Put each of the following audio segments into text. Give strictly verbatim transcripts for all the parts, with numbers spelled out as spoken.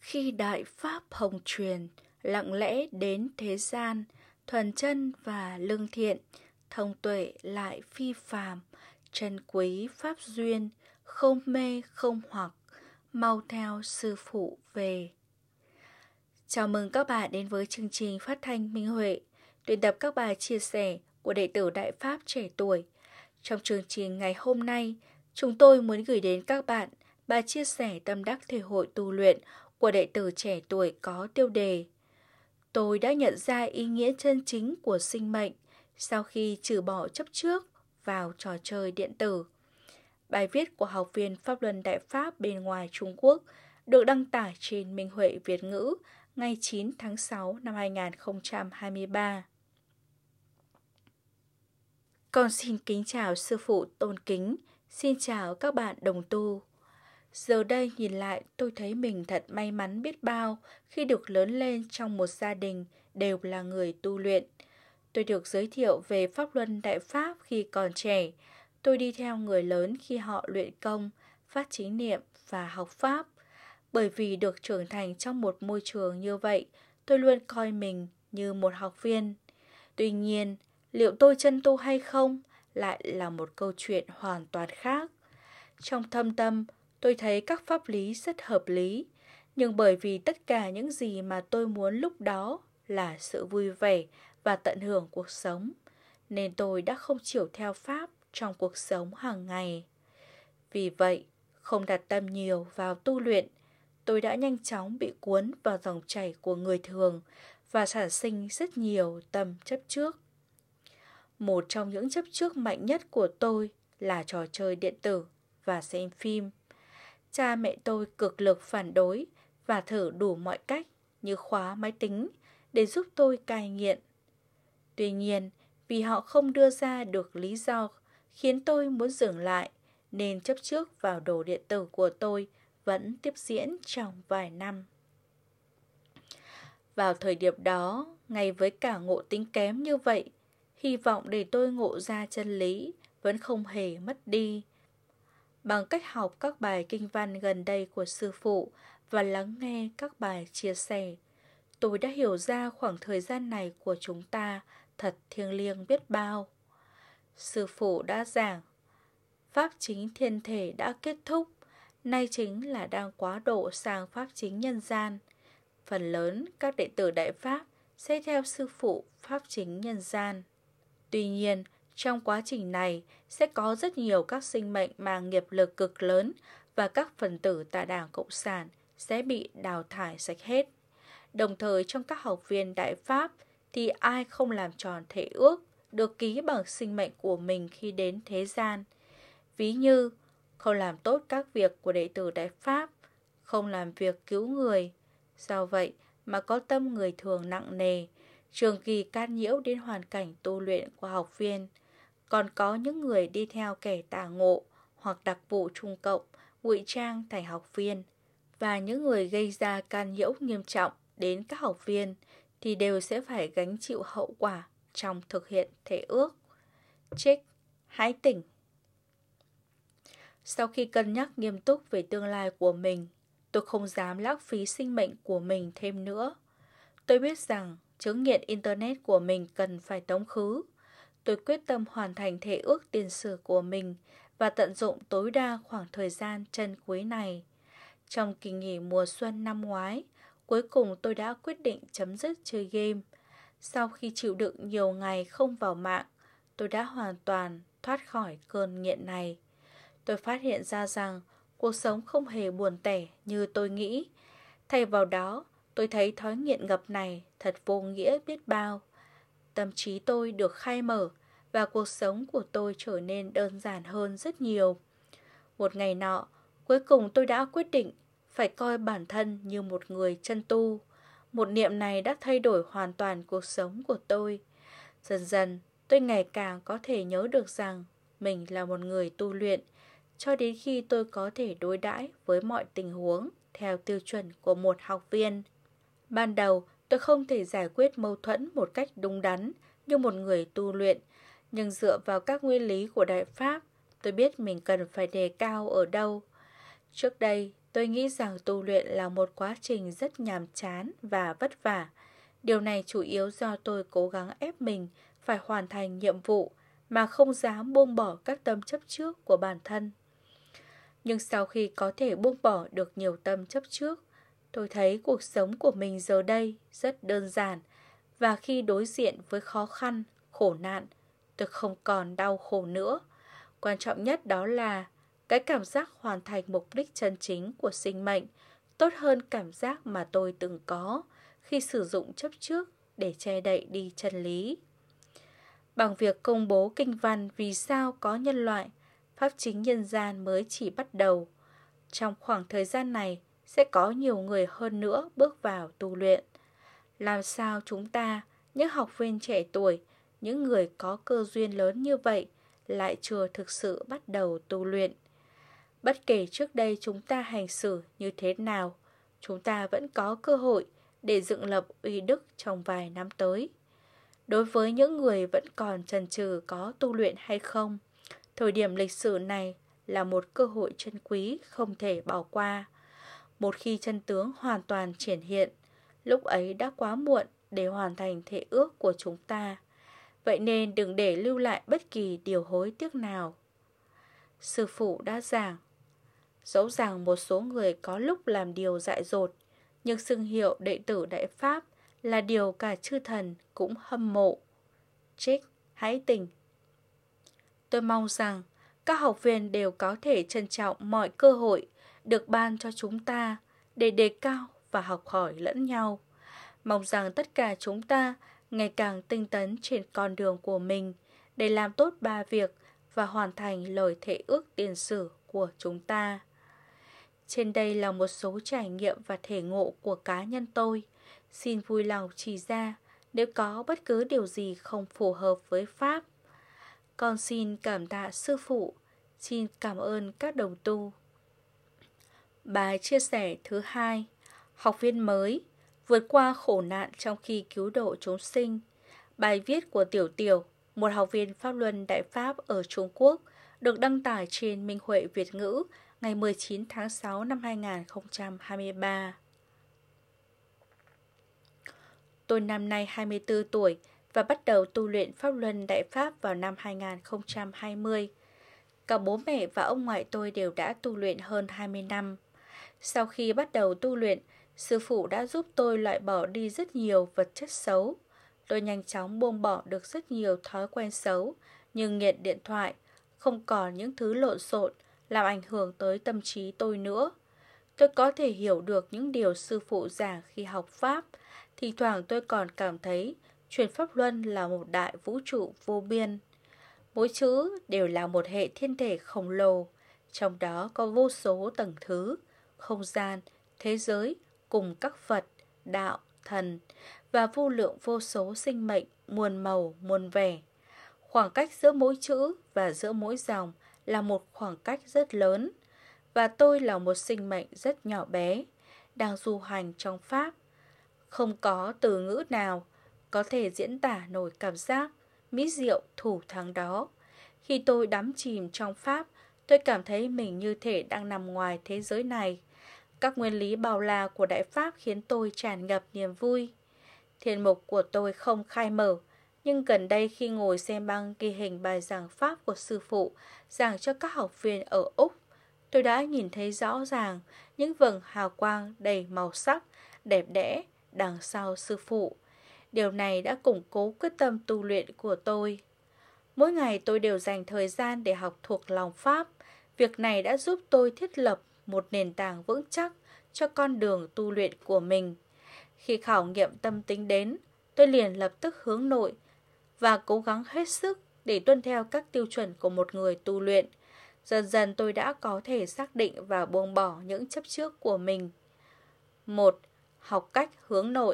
Khi Đại Pháp hồng truyền, lặng lẽ đến thế gian, thuần chân và lương thiện, thông tuệ lại phi phàm, trân quý pháp duyên, không mê không hoặc, mau theo sư phụ về. Chào mừng các bạn đến với chương trình phát thanh Minh Huệ, tuyển tập các bài chia sẻ của đệ tử Đại Pháp trẻ tuổi. Trong chương trình ngày hôm nay, chúng tôi muốn gửi đến các bạn bài chia sẻ tâm đắc thể hội tu luyện của đệ tử trẻ tuổi có tiêu đề: Tôi đã nhận ra ý nghĩa chân chính của sinh mệnh sau khi trừ bỏ chấp trước vào trò chơi điện tử. Bài viết của học viên Pháp Luân Đại Pháp bên ngoài Trung Quốc được đăng tải trên Minh Huệ Việt ngữ ngày chín tháng sáu năm hai nghìn không trăm hai mươi ba. Con xin kính chào sư phụ tôn kính, xin chào các bạn đồng tu. Giờ đây nhìn lại tôi thấy mình thật may mắn biết bao khi được lớn lên trong một gia đình đều là người tu luyện. Tôi được giới thiệu về Pháp Luân Đại Pháp khi còn trẻ. Tôi đi theo người lớn khi họ luyện công, phát chính niệm và học Pháp. Bởi vì được trưởng thành trong một môi trường như vậy, tôi luôn coi mình như một học viên. Tuy nhiên, liệu tôi chân tu hay không lại là một câu chuyện hoàn toàn khác. Trong thâm tâm, tôi thấy các pháp lý rất hợp lý, nhưng bởi vì tất cả những gì mà tôi muốn lúc đó là sự vui vẻ và tận hưởng cuộc sống, nên tôi đã không chiều theo Pháp trong cuộc sống hàng ngày. Vì vậy, không đặt tâm nhiều vào tu luyện, tôi đã nhanh chóng bị cuốn vào dòng chảy của người thường và sản sinh rất nhiều tâm chấp trước. Một trong những chấp trước mạnh nhất của tôi là trò chơi điện tử và xem phim. Cha mẹ tôi cực lực phản đối và thử đủ mọi cách như khóa máy tính để giúp tôi cai nghiện. Tuy nhiên, vì họ không đưa ra được lý do khiến tôi muốn dừng lại, nên chấp trước vào đồ điện tử của tôi vẫn tiếp diễn trong vài năm. Vào thời điểm đó, ngay với cả ngộ tính kém như vậy, hy vọng để tôi ngộ ra chân lý vẫn không hề mất đi. Bằng cách học các bài kinh văn gần đây của sư phụ và lắng nghe các bài chia sẻ, tôi đã hiểu ra khoảng thời gian này của chúng ta thật thiêng liêng biết bao. Sư phụ đã giảng, Pháp chính thiên thể đã kết thúc, nay chính là đang quá độ sang Pháp chính nhân gian. Phần lớn các đệ tử Đại Pháp sẽ theo sư phụ Pháp chính nhân gian. Tuy nhiên, trong quá trình này sẽ có rất nhiều các sinh mệnh mang nghiệp lực cực lớn và các phần tử tại Đảng Cộng sản sẽ bị đào thải sạch hết. Đồng thời trong các học viên Đại Pháp thì ai không làm tròn thể ước được ký bằng sinh mệnh của mình khi đến thế gian. Ví như không làm tốt các việc của đệ tử Đại Pháp, không làm việc cứu người. Do vậy mà có tâm người thường nặng nề, trường kỳ can nhiễu đến hoàn cảnh tu luyện của học viên. Còn có những người đi theo kẻ tà ngộ hoặc đặc vụ trung cộng, ngụy trang thành học viên. Và những người gây ra can nhiễu nghiêm trọng đến các học viên thì đều sẽ phải gánh chịu hậu quả trong thực hiện thể ước. Trích, hãy tỉnh. Sau khi cân nhắc nghiêm túc về tương lai của mình, tôi không dám lãng phí sinh mệnh của mình thêm nữa. Tôi biết rằng chứng nghiện Internet của mình cần phải tống khứ. Tôi quyết tâm hoàn thành thể ước tiền sử của mình và tận dụng tối đa khoảng thời gian trân quý này. Trong kỳ nghỉ mùa xuân năm ngoái, cuối cùng tôi đã quyết định chấm dứt chơi game. Sau khi chịu đựng nhiều ngày không vào mạng, tôi đã hoàn toàn thoát khỏi cơn nghiện này. Tôi phát hiện ra rằng cuộc sống không hề buồn tẻ như tôi nghĩ. Thay vào đó, tôi thấy thói nghiện ngập này thật vô nghĩa biết bao. Tâm trí tôi được khai mở và cuộc sống của tôi trở nên đơn giản hơn rất nhiều. Một ngày nọ, cuối cùng tôi đã quyết định phải coi bản thân như một người chân tu. Một niệm này đã thay đổi hoàn toàn cuộc sống của tôi. Dần dần, tôi ngày càng có thể nhớ được rằng mình là một người tu luyện, cho đến khi tôi có thể đối đãi với mọi tình huống theo tiêu chuẩn của một học viên. Ban đầu, tôi không thể giải quyết mâu thuẫn một cách đúng đắn như một người tu luyện, nhưng dựa vào các nguyên lý của Đại Pháp, tôi biết mình cần phải đề cao ở đâu. Trước đây, Tôi nghĩ rằng tu luyện là một quá trình rất nhàm chán và vất vả. Điều này chủ yếu do tôi cố gắng ép mình phải hoàn thành nhiệm vụ mà không dám buông bỏ các tâm chấp trước của bản thân. Nhưng sau khi có thể buông bỏ được nhiều tâm chấp trước, tôi thấy cuộc sống của mình giờ đây rất đơn giản, và khi đối diện với khó khăn, khổ nạn, tôi không còn đau khổ nữa. Quan trọng nhất đó là cái cảm giác hoàn thành mục đích chân chính của sinh mệnh tốt hơn cảm giác mà tôi từng có khi sử dụng chấp trước để che đậy đi chân lý. Bằng việc công bố kinh văn Vì sao có nhân loại, pháp chính nhân gian mới chỉ bắt đầu. Trong khoảng thời gian này sẽ có nhiều người hơn nữa bước vào tu luyện. Làm sao chúng ta, những học viên trẻ tuổi, những người có cơ duyên lớn như vậy, lại chưa thực sự bắt đầu tu luyện? Bất kể trước đây chúng ta hành xử như thế nào, chúng ta vẫn có cơ hội để dựng lập uy đức trong vài năm tới. Đối với những người vẫn còn chần chừ có tu luyện hay không, thời điểm lịch sử này là một cơ hội chân quý không thể bỏ qua. Một khi chân tướng hoàn toàn triển hiện, lúc ấy đã quá muộn để hoàn thành thể ước của chúng ta. Vậy nên đừng để lưu lại bất kỳ điều hối tiếc nào. Sư phụ đã giảng, dẫu rằng một số người có lúc làm điều dại dột, nhưng xưng hiệu đệ tử Đại Pháp là điều cả chư thần cũng hâm mộ. Trích, hãy tỉnh. Tôi mong rằng các học viên đều có thể trân trọng mọi cơ hội được ban cho chúng ta để đề cao và học hỏi lẫn nhau. Mong rằng tất cả chúng ta ngày càng tinh tấn trên con đường của mình để làm tốt ba việc và hoàn thành lời thệ ước tiền sử của chúng ta. Trên đây là một số trải nghiệm và thể ngộ của cá nhân tôi. Xin vui lòng chỉ ra nếu có bất cứ điều gì không phù hợp với Pháp. Con xin cảm tạ sư phụ, xin cảm ơn các đồng tu. Bài chia sẻ thứ hai, học viên mới, vượt qua khổ nạn trong khi cứu độ chúng sinh. Bài viết của Tiểu Tiểu, một học viên Pháp Luân Đại Pháp ở Trung Quốc, được đăng tải trên Minh Huệ Việt ngữ ngày mười chín tháng sáu năm hai nghìn không trăm hai mươi ba. Tôi năm nay hai mươi tư tuổi và bắt đầu tu luyện Pháp Luân Đại Pháp vào năm hai nghìn không trăm hai mươi. Cả bố mẹ và ông ngoại tôi đều đã tu luyện hơn hai mươi năm. Sau khi bắt đầu tu luyện, sư phụ đã giúp tôi loại bỏ đi rất nhiều vật chất xấu. Tôi nhanh chóng buông bỏ được rất nhiều thói quen xấu như nghiện điện thoại, không còn những thứ lộn xộn làm ảnh hưởng tới tâm trí tôi nữa. Tôi có thể hiểu được những điều sư phụ giảng khi học Pháp. Thì thoảng tôi còn cảm thấy truyền Pháp Luân là một đại vũ trụ vô biên. Mỗi chữ đều là một hệ thiên thể khổng lồ, trong đó có vô số tầng thứ, không gian, thế giới cùng các Phật, đạo, thần và vô lượng vô số sinh mệnh muôn màu muôn vẻ. Khoảng cách giữa mỗi chữ và giữa mỗi dòng là một khoảng cách rất lớn, và tôi là một sinh mệnh rất nhỏ bé, đang du hành trong Pháp. Không có từ ngữ nào có thể diễn tả nổi cảm giác mỹ diệu thủ thắng đó. Khi tôi đắm chìm trong Pháp, tôi cảm thấy mình như thể đang nằm ngoài thế giới này. Các nguyên lý bao la của Đại Pháp khiến tôi tràn ngập niềm vui. Thiên mục của tôi không khai mở, nhưng gần đây khi ngồi xem băng ghi hình bài giảng Pháp của sư phụ giảng cho các học viên ở Úc, tôi đã nhìn thấy rõ ràng những vầng hào quang đầy màu sắc, đẹp đẽ đằng sau sư phụ. Điều này đã củng cố quyết tâm tu luyện của tôi. Mỗi ngày tôi đều dành thời gian để học thuộc lòng Pháp. Việc này đã giúp tôi thiết lập một nền tảng vững chắc cho con đường tu luyện của mình. Khi khảo nghiệm tâm tính đến, tôi liền lập tức hướng nội và cố gắng hết sức để tuân theo các tiêu chuẩn của một người tu luyện. Dần dần tôi đã có thể xác định và buông bỏ những chấp trước của mình. một. Học cách hướng nội.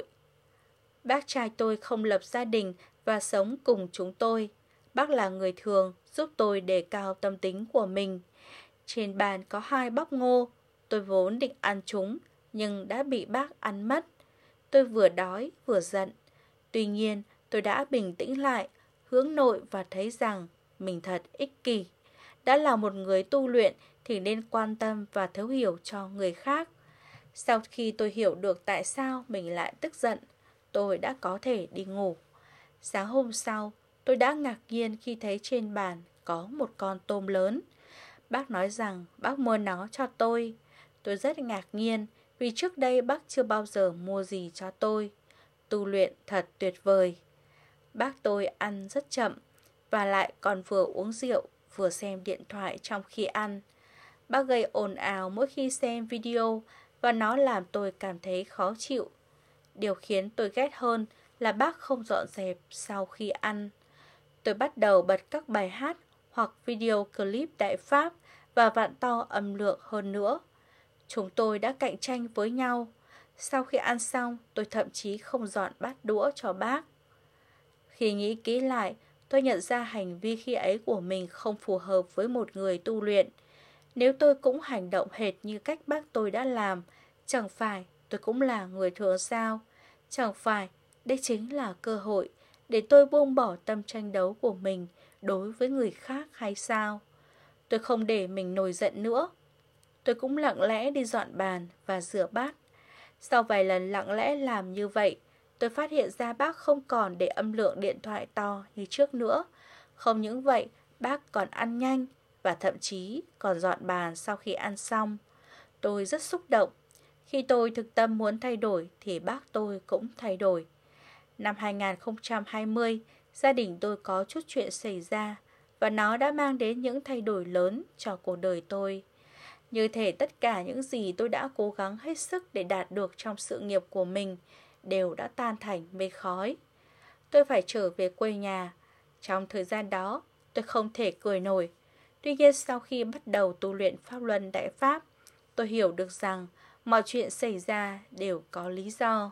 Bác trai tôi không lập gia đình và sống cùng chúng tôi. Bác là người thường, giúp tôi đề cao tâm tính của mình. Trên bàn có hai bắp ngô, tôi vốn định ăn chúng, nhưng đã bị bác ăn mất. Tôi vừa đói vừa giận. Tuy nhiên, tôi đã bình tĩnh lại, hướng nội và thấy rằng mình thật ích kỷ. Đã là một người tu luyện thì nên quan tâm và thấu hiểu cho người khác. Sau khi tôi hiểu được tại sao mình lại tức giận, tôi đã có thể đi ngủ. Sáng hôm sau, tôi đã ngạc nhiên khi thấy trên bàn có một con tôm lớn. Bác nói rằng bác mua nó cho tôi. Tôi rất ngạc nhiên vì trước đây bác chưa bao giờ mua gì cho tôi. Tu luyện thật tuyệt vời. Bác tôi ăn rất chậm và lại còn vừa uống rượu vừa xem điện thoại trong khi ăn. Bác gây ồn ào mỗi khi xem video và nó làm tôi cảm thấy khó chịu. Điều khiến tôi ghét hơn là bác không dọn dẹp sau khi ăn. Tôi bắt đầu bật các bài hát hoặc video clip Đại Pháp và vặn to âm lượng hơn nữa. Chúng tôi đã cạnh tranh với nhau. Sau khi ăn xong, tôi thậm chí không dọn bát đũa cho bác. Khi nghĩ kỹ lại, tôi nhận ra hành vi khi ấy của mình không phù hợp với một người tu luyện. Nếu tôi cũng hành động hệt như cách bác tôi đã làm, chẳng phải tôi cũng là người thường sao? Chẳng phải đây chính là cơ hội để tôi buông bỏ tâm tranh đấu của mình đối với người khác hay sao? Tôi không để mình nổi giận nữa. Tôi cũng lặng lẽ đi dọn bàn và rửa bát. Sau vài lần lặng lẽ làm như vậy, tôi phát hiện ra bác không còn để âm lượng điện thoại to như trước nữa. Không những vậy, bác còn ăn nhanh và thậm chí còn dọn bàn sau khi ăn xong. Tôi rất xúc động. Khi tôi thực tâm muốn thay đổi thì bác tôi cũng thay đổi. Năm hai nghìn không trăm hai mươi, gia đình tôi có chút chuyện xảy ra và nó đã mang đến những thay đổi lớn cho cuộc đời tôi. Như thể tất cả những gì tôi đã cố gắng hết sức để đạt được trong sự nghiệp của mình đều đã tan thành mây khói. Tôi phải trở về quê nhà. Trong thời gian đó, tôi không thể cười nổi. Tuy nhiên sau khi bắt đầu tu luyện Pháp Luân Đại Pháp, tôi hiểu được rằng mọi chuyện xảy ra đều có lý do.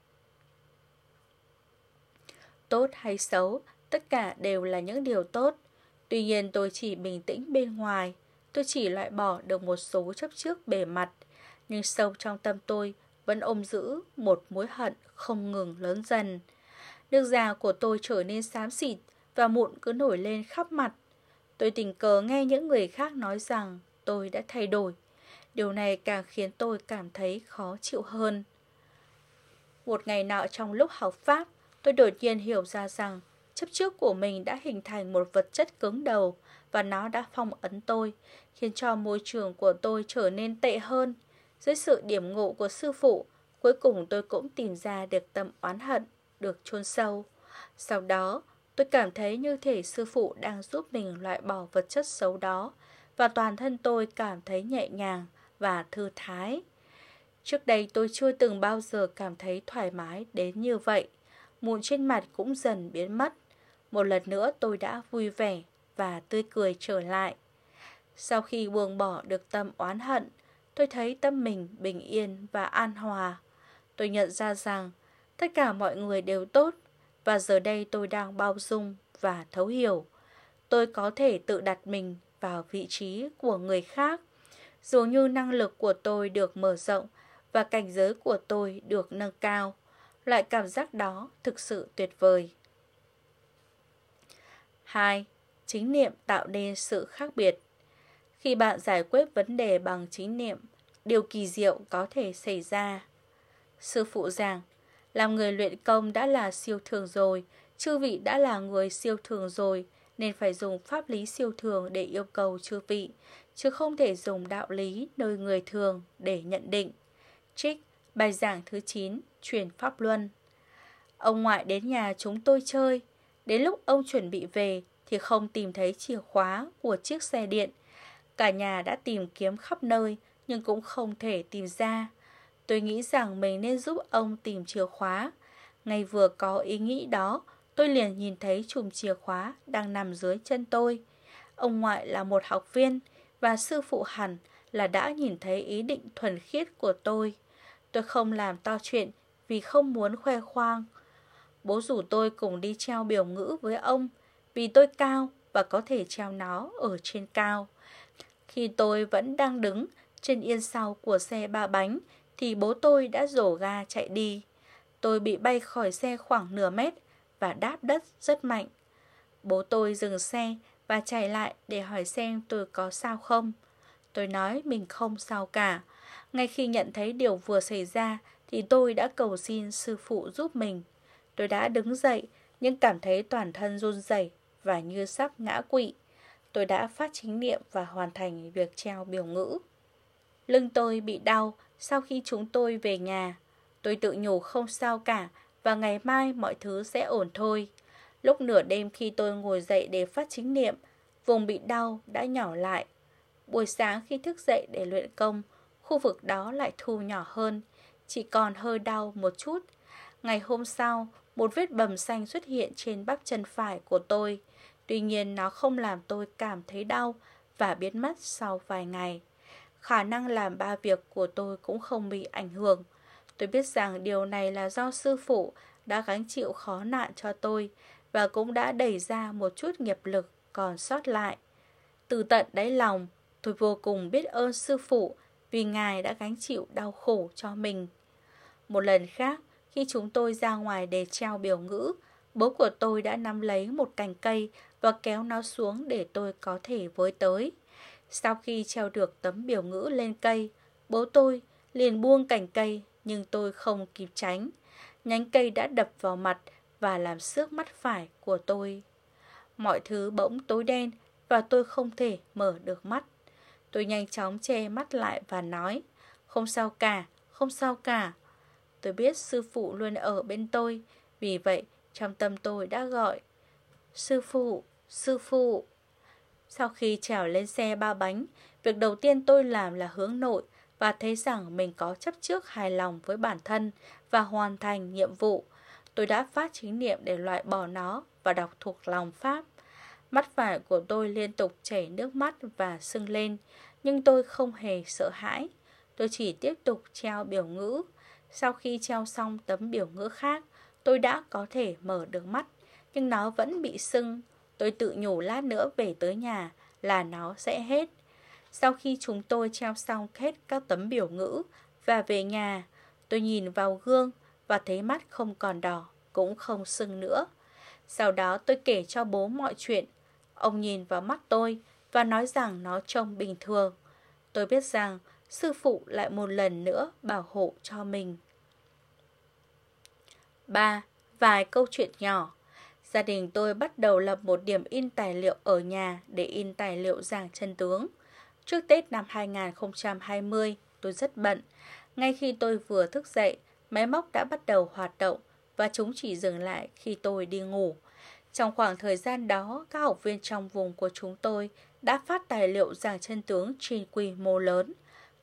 Tốt hay xấu, tất cả đều là những điều tốt. Tuy nhiên tôi chỉ bình tĩnh bên ngoài. Tôi chỉ loại bỏ được một số chấp trước bề mặt, nhưng sâu trong tâm tôi vẫn ôm giữ một mối hận không ngừng lớn dần. Nước da của tôi trở nên xám xịt và mụn cứ nổi lên khắp mặt. Tôi tình cờ nghe những người khác nói rằng tôi đã thay đổi. Điều này càng khiến tôi cảm thấy khó chịu hơn. Một ngày nọ trong lúc học Pháp, tôi đột nhiên hiểu ra rằng chấp trước của mình đã hình thành một vật chất cứng đầu và nó đã phong ấn tôi, khiến cho môi trường của tôi trở nên tệ hơn. Dưới sự điểm ngộ của sư phụ, cuối cùng tôi cũng tìm ra được tâm oán hận được chôn sâu. Sau đó, tôi cảm thấy như thể sư phụ đang giúp mình loại bỏ vật chất xấu đó và toàn thân tôi cảm thấy nhẹ nhàng và thư thái. Trước đây tôi chưa từng bao giờ cảm thấy thoải mái đến như vậy. Mụn trên mặt cũng dần biến mất. Một lần nữa tôi đã vui vẻ và tươi cười trở lại. Sau khi buông bỏ được tâm oán hận, tôi thấy tâm mình bình yên và an hòa. Tôi nhận ra rằng tất cả mọi người đều tốt và giờ đây tôi đang bao dung và thấu hiểu. Tôi có thể tự đặt mình vào vị trí của người khác. Dường như năng lực của tôi được mở rộng và cảnh giới của tôi được nâng cao. Loại cảm giác đó thực sự tuyệt vời. hai. Chính niệm tạo nên sự khác biệt. Khi bạn giải quyết vấn đề bằng chính niệm, điều kỳ diệu có thể xảy ra. Sư phụ giảng, làm người luyện công đã là siêu thường rồi, chư vị đã là người siêu thường rồi, nên phải dùng pháp lý siêu thường để yêu cầu chư vị, chứ không thể dùng đạo lý nơi người thường để nhận định. Trích bài giảng thứ chín, truyền Pháp Luân. Ông ngoại đến nhà chúng tôi chơi. Đến lúc ông chuẩn bị về thì không tìm thấy chìa khóa của chiếc xe điện. Cả nhà đã tìm kiếm khắp nơi nhưng cũng không thể tìm ra. Tôi nghĩ rằng mình nên giúp ông tìm chìa khóa. Ngay vừa có ý nghĩ đó, tôi liền nhìn thấy chùm chìa khóa đang nằm dưới chân tôi. Ông ngoại là một học viên và sư phụ hẳn là đã nhìn thấy ý định thuần khiết của tôi. Tôi không làm to chuyện vì không muốn khoe khoang. Bố rủ tôi cùng đi treo biểu ngữ với ông vì tôi cao và có thể treo nó ở trên cao. Khi tôi vẫn đang đứng trên yên sau của xe ba bánh thì bố tôi đã rổ ga chạy đi. Tôi bị bay khỏi xe khoảng nửa mét và đáp đất rất mạnh. Bố tôi dừng xe và chạy lại để hỏi xem tôi có sao không. Tôi nói mình không sao cả. Ngay khi nhận thấy điều vừa xảy ra thì tôi đã cầu xin sư phụ giúp mình. Tôi đã đứng dậy nhưng cảm thấy toàn thân run rẩy và như sắp ngã quỵ. Tôi đã phát chính niệm và hoàn thành việc treo biểu ngữ. Lưng tôi bị đau sau khi chúng tôi về nhà. Tôi tự nhủ không sao cả và ngày mai mọi thứ sẽ ổn thôi. Lúc nửa đêm khi tôi ngồi dậy để phát chính niệm, vùng bị đau đã nhỏ lại. Buổi sáng khi thức dậy để luyện công, khu vực đó lại thu nhỏ hơn, chỉ còn hơi đau một chút. Ngày hôm sau, một vết bầm xanh xuất hiện trên bắp chân phải của tôi. Tuy nhiên nó không làm tôi cảm thấy đau và biến mất sau vài ngày. Khả năng làm ba việc của tôi cũng không bị ảnh hưởng. Tôi biết rằng điều này là do sư phụ đã gánh chịu khó nạn cho tôi và cũng đã đẩy ra một chút nghiệp lực còn sót lại. Từ tận đáy lòng, tôi vô cùng biết ơn sư phụ vì Ngài đã gánh chịu đau khổ cho mình. Một lần khác, khi chúng tôi ra ngoài để treo biểu ngữ, bố của tôi đã nắm lấy một cành cây và kéo nó xuống để tôi có thể với tới. Sau khi treo được tấm biểu ngữ lên cây, bố tôi liền buông cành cây nhưng tôi không kịp tránh. Nhánh cây đã đập vào mặt và làm xước mắt phải của tôi. Mọi thứ bỗng tối đen và tôi không thể mở được mắt. Tôi nhanh chóng che mắt lại và nói, không sao cả, không sao cả. Tôi biết sư phụ luôn ở bên tôi, vì vậy trong tâm tôi đã gọi, sư phụ, sư phụ. Sau khi trèo lên xe ba bánh, việc đầu tiên tôi làm là hướng nội và thấy rằng mình có chấp trước hài lòng với bản thân và hoàn thành nhiệm vụ. Tôi đã phát chính niệm để loại bỏ nó và đọc thuộc lòng Pháp. Mắt phải của tôi liên tục chảy nước mắt và sưng lên, nhưng tôi không hề sợ hãi. Tôi chỉ tiếp tục treo biểu ngữ. Sau khi treo xong tấm biểu ngữ khác, tôi đã có thể mở được mắt, nhưng nó vẫn bị sưng. Tôi tự nhủ lát nữa về tới nhà là nó sẽ hết. Sau khi chúng tôi treo xong hết các tấm biểu ngữ và về nhà, tôi nhìn vào gương và thấy mắt không còn đỏ, cũng không sưng nữa. Sau đó tôi kể cho bố mọi chuyện. Ông nhìn vào mắt tôi và nói rằng nó trông bình thường. Tôi biết rằng sư phụ lại một lần nữa bảo hộ cho mình. ba. Vài câu chuyện nhỏ. Gia đình tôi bắt đầu lập một điểm in tài liệu ở nhà để in tài liệu giảng chân tướng. Trước Tết năm hai nghìn không trăm hai mươi, tôi rất bận. Ngay khi tôi vừa thức dậy, máy móc đã bắt đầu hoạt động và chúng chỉ dừng lại khi tôi đi ngủ. Trong khoảng thời gian đó, các học viên trong vùng của chúng tôi đã phát tài liệu giảng chân tướng trên quy mô lớn.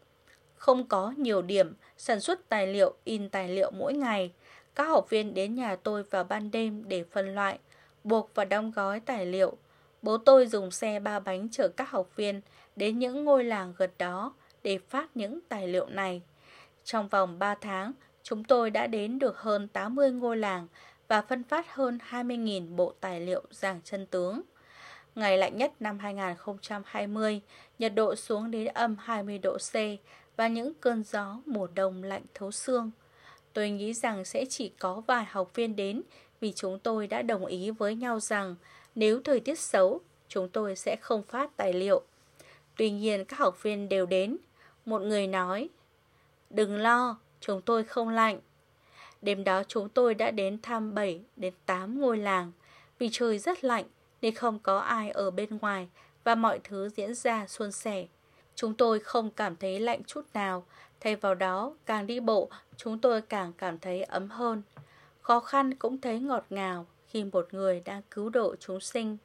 Không có nhiều điểm sản xuất tài liệu, in tài liệu mỗi ngày. Các học viên đến nhà tôi vào ban đêm để phân loại, buộc và đóng gói tài liệu. Bố tôi dùng xe ba bánh chở các học viên đến những ngôi làng gần đó để phát những tài liệu này. Trong vòng ba tháng, chúng tôi đã đến được hơn tám mươi ngôi làng và phân phát hơn hai mươi nghìn bộ tài liệu giảng chân tướng. Ngày lạnh nhất năm hai nghìn không trăm hai mươi, nhiệt độ xuống đến âm hai mươi độ C và những cơn gió mùa đông lạnh thấu xương. Tôi nghĩ rằng sẽ chỉ có vài học viên đến vì chúng tôi đã đồng ý với nhau rằng nếu thời tiết xấu, chúng tôi sẽ không phát tài liệu. Tuy nhiên các học viên đều đến. Một người nói, đừng lo, chúng tôi không lạnh. Đêm đó chúng tôi đã đến thăm bảy đến tám ngôi làng. Vì trời rất lạnh nên không có ai ở bên ngoài và mọi thứ diễn ra suôn sẻ. Chúng tôi không cảm thấy lạnh chút nào. Thay vào đó, càng đi bộ, chúng tôi càng cảm thấy ấm hơn. Khó khăn cũng thấy ngọt ngào khi một người đang cứu độ chúng sinh.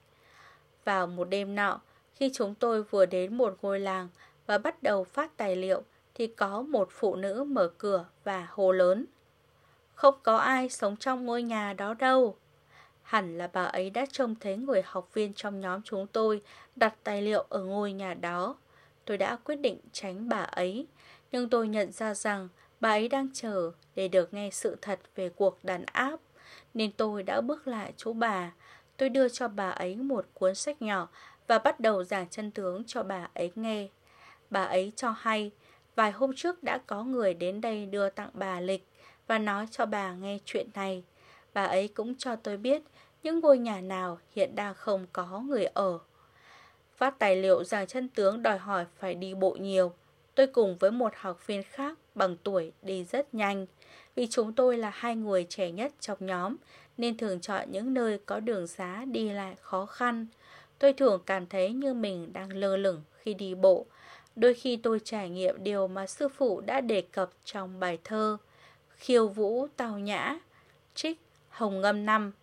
Vào một đêm nọ, khi chúng tôi vừa đến một ngôi làng và bắt đầu phát tài liệu, thì có một phụ nữ mở cửa và hô lớn. Không có ai sống trong ngôi nhà đó đâu. Hẳn là bà ấy đã trông thấy người học viên trong nhóm chúng tôi đặt tài liệu ở ngôi nhà đó. Tôi đã quyết định tránh bà ấy, nhưng tôi nhận ra rằng bà ấy đang chờ để được nghe sự thật về cuộc đàn áp, nên tôi đã bước lại chỗ bà. Tôi đưa cho bà ấy một cuốn sách nhỏ và bắt đầu giảng chân tướng cho bà ấy nghe. Bà ấy cho hay, vài hôm trước đã có người đến đây đưa tặng bà lịch và nói cho bà nghe chuyện này. Bà ấy cũng cho tôi biết những ngôi nhà nào hiện đang không có người ở. Phát tài liệu giảng chân tướng đòi hỏi phải đi bộ nhiều. Tôi cùng với một học viên khác bằng tuổi đi rất nhanh. Vì chúng tôi là hai người trẻ nhất trong nhóm nên thường chọn những nơi có đường xá đi lại khó khăn. Tôi thường cảm thấy như mình đang lơ lửng khi đi bộ. Đôi khi tôi trải nghiệm điều mà sư phụ đã đề cập trong bài thơ Khiêu vũ tao nhã, trích Hồng Ngâm năm.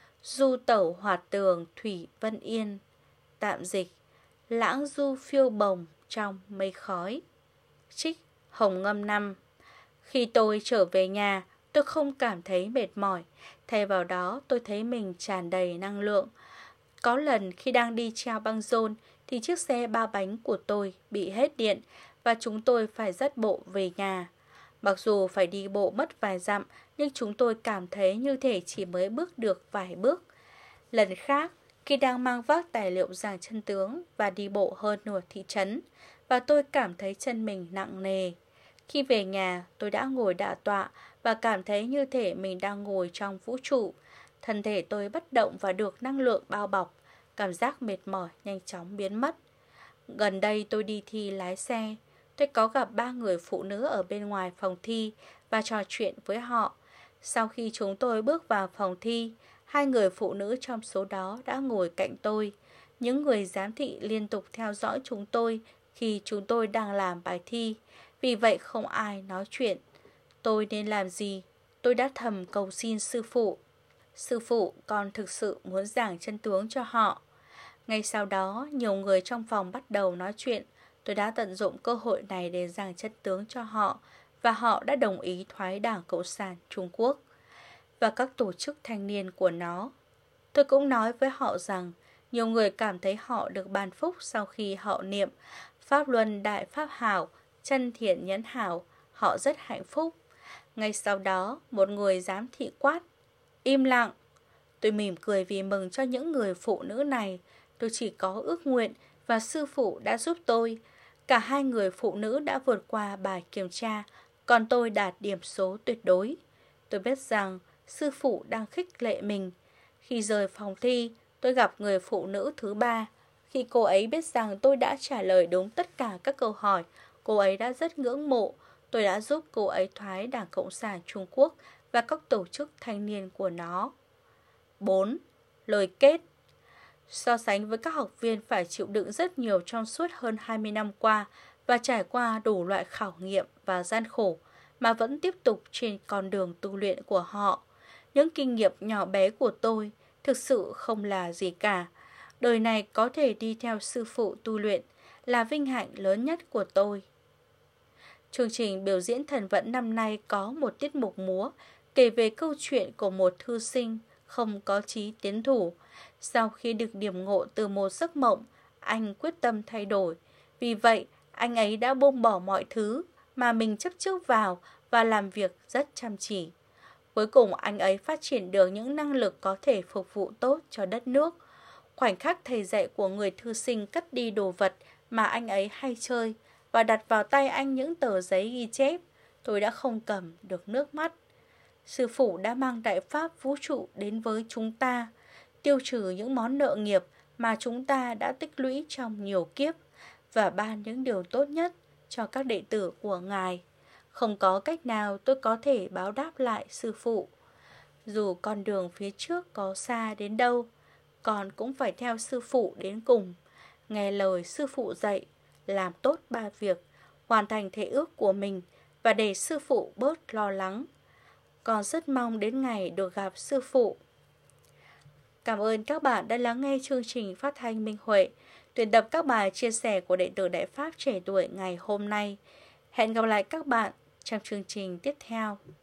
Du tẩu hoạt tường thủy vân yên. Tạm dịch: lãng du phiêu bồng trong mây khói, trích Hồng Ngâm năm. Khi tôi trở về nhà, tôi không cảm thấy mệt mỏi. Thay vào đó, tôi thấy mình tràn đầy năng lượng. Có lần khi đang đi treo băng rôn thì chiếc xe ba bánh của tôi bị hết điện và chúng tôi phải dắt bộ về nhà. Mặc dù phải đi bộ mất vài dặm, nhưng chúng tôi cảm thấy như thể chỉ mới bước được vài bước. Lần khác, khi đang mang vác tài liệu giảng chân tướng và đi bộ hơn nửa thị trấn, và tôi cảm thấy chân mình nặng nề. Khi về nhà, tôi đã ngồi đả tọa và cảm thấy như thể mình đang ngồi trong vũ trụ. Thân thể tôi bất động và được năng lượng bao bọc. Cảm giác mệt mỏi nhanh chóng biến mất. Gần đây tôi đi thi lái xe. Tôi có gặp ba người phụ nữ ở bên ngoài phòng thi và trò chuyện với họ. Sau khi chúng tôi bước vào phòng thi, hai người phụ nữ trong số đó đã ngồi cạnh tôi. Những người giám thị liên tục theo dõi chúng tôi khi chúng tôi đang làm bài thi. Vì vậy không ai nói chuyện. Tôi nên làm gì? Tôi đã thầm cầu xin sư phụ. Sư phụ, con thực sự muốn giảng chân tướng cho họ. Ngay sau đó, nhiều người trong phòng bắt đầu nói chuyện. Tôi đã tận dụng cơ hội này để giảng chân tướng cho họ, và họ đã đồng ý thoái Đảng Cộng sản Trung Quốc và các tổ chức thanh niên của nó. Tôi cũng nói với họ rằng nhiều người cảm thấy họ được ban phúc sau khi họ niệm Pháp Luân Đại Pháp Hảo, Chân Thiện Nhẫn Hảo. Họ rất hạnh phúc. Ngay sau đó, một người giám thị quát: im lặng. Tôi mỉm cười vì mừng cho những người phụ nữ này. Tôi chỉ có ước nguyện và sư phụ đã giúp tôi. Cả hai người phụ nữ đã vượt qua bài kiểm tra, còn tôi đạt điểm số tuyệt đối. Tôi biết rằng sư phụ đang khích lệ mình. Khi rời phòng thi, tôi gặp người phụ nữ thứ ba. Khi cô ấy biết rằng tôi đã trả lời đúng tất cả các câu hỏi, cô ấy đã rất ngưỡng mộ. Tôi đã giúp cô ấy thoái Đảng Cộng sản Trung Quốc và các tổ chức thanh niên của nó. bốn. Lời kết. So sánh với các học viên phải chịu đựng rất nhiều trong suốt hơn hai mươi năm qua và trải qua đủ loại khảo nghiệm và gian khổ mà vẫn tiếp tục trên con đường tu luyện của họ, những kinh nghiệm nhỏ bé của tôi thực sự không là gì cả. Đời này có thể đi theo sư phụ tu luyện là vinh hạnh lớn nhất của tôi. Chương trình biểu diễn thần vận năm nay có một tiết mục múa kể về câu chuyện của một thư sinh không có chí tiến thủ. Sau khi được điểm ngộ từ một giấc mộng, anh quyết tâm thay đổi. Vì vậy, anh ấy đã buông bỏ mọi thứ mà mình chấp trước vào và làm việc rất chăm chỉ. Cuối cùng, anh ấy phát triển được những năng lực có thể phục vụ tốt cho đất nước. Khoảnh khắc thầy dạy của người thư sinh cất đi đồ vật mà anh ấy hay chơi và đặt vào tay anh những tờ giấy ghi chép, tôi đã không cầm được nước mắt. Sư phụ đã mang đại pháp vũ trụ đến với chúng ta, tiêu trừ những món nợ nghiệp mà chúng ta đã tích lũy trong nhiều kiếp và ban những điều tốt nhất cho các đệ tử của Ngài. Không có cách nào tôi có thể báo đáp lại sư phụ. Dù con đường phía trước có xa đến đâu, con cũng phải theo sư phụ đến cùng. Nghe lời sư phụ dạy, làm tốt ba việc, hoàn thành thể ước của mình và để sư phụ bớt lo lắng. Con rất mong đến ngày được gặp sư phụ. Cảm ơn các bạn đã lắng nghe chương trình phát thanh Minh Huệ, tuyển tập các bài chia sẻ của đệ tử Đại Pháp trẻ tuổi ngày hôm nay. Hẹn gặp lại các bạn trong chương trình tiếp theo.